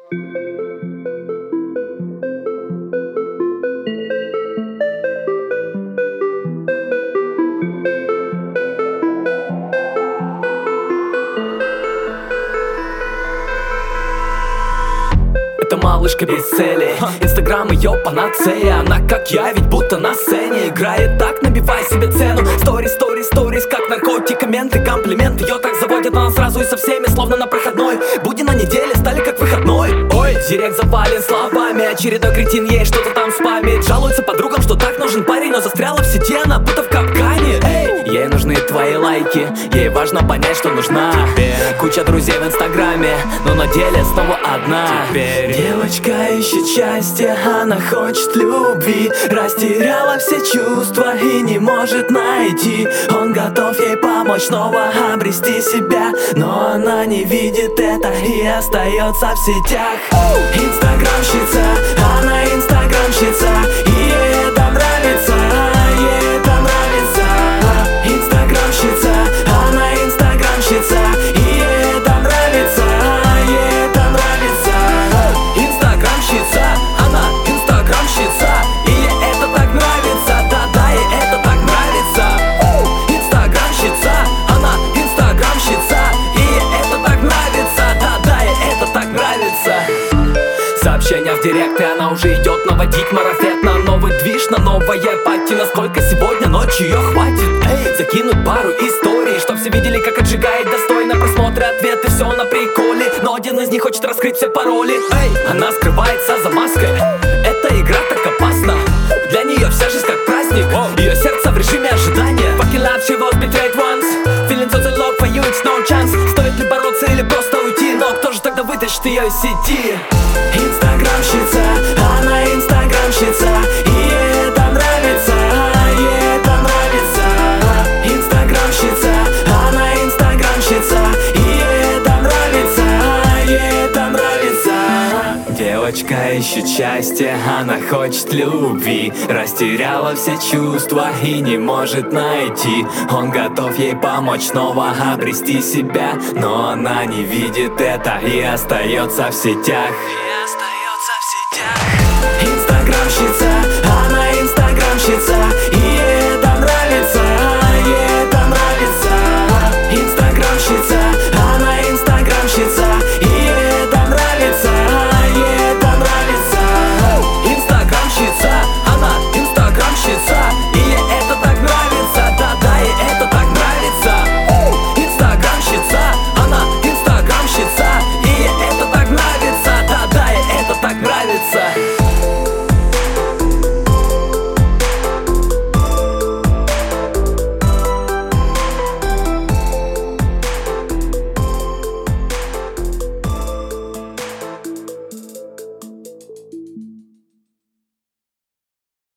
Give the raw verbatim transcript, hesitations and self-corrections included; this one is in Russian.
Это малышка без цели, инстаграм ее панацея. Она как я, ведь будто на сцене играет так, набивай себе цену. Сторис, сторис, сторис, как наркотик, комменты, комплименты. Ее так заводят, она сразу и со всеми, словно на проходной. Будни на неделе стали как выходной. Ой, директ завален словами, очередной кретин ей что-то там спамит. Жалуется подругам, что так нужен парень, но застряла в сети она будто в капкане. Эй, ей нужны твои лайки, ей важно понять, что нужна тебе. Куча друзей в инстаграме, но на деле снова одна. Теперь девочка ищет счастье, она хочет любви. Растеряла все чувства и не может найти. Он готов ей помочь снова обрести себя, но она не видит это и остается в сетях. Инстаграмщица, она инстаграмщица, и ей это нравится, ей это нравится. Инстаграмщица, она инстаграмщица, и ей это нравится, ей это нравится. Инстаграмщица, она инстаграмщица, и ей это так нравится, да-да, ей это так нравится. Инстаграмщица, она инстаграмщица, и ей это так нравится, да-да, ей это так нравится. Сообщения в директ, и она уже идет наводить марафет на новый движ, на новое пати. Насколько сегодня ночью ее хватит? Эй, закинуть пару историй, чтоб все видели, как отжигает достойно. Просмотры, ответы, все на приколе, но один из них хочет раскрыть все пароли. Эй, она скрывается за маской, эта игра так опасна. Для нее вся жизнь как праздник, ее сердце в режиме ожидания. Fucking love, she was betrayed once. Feeling so low for you, it's no chance. Стоит ли бороться или просто уйти? Но кто же тогда вытащит ее из сети? Инстаграмщица, она инстаграмщица, и ей это нравится, ей это нравится. Инстаграмщица, она инстаграмщица, и ей это нравится, ей это нравится. Девочка ищет счастье, она хочет любви. Растеряла все чувства и не может найти. Он готов ей помочь снова обрести себя, но она не видит это и остается в сетях. И остается в сетях. Инстаграмщица,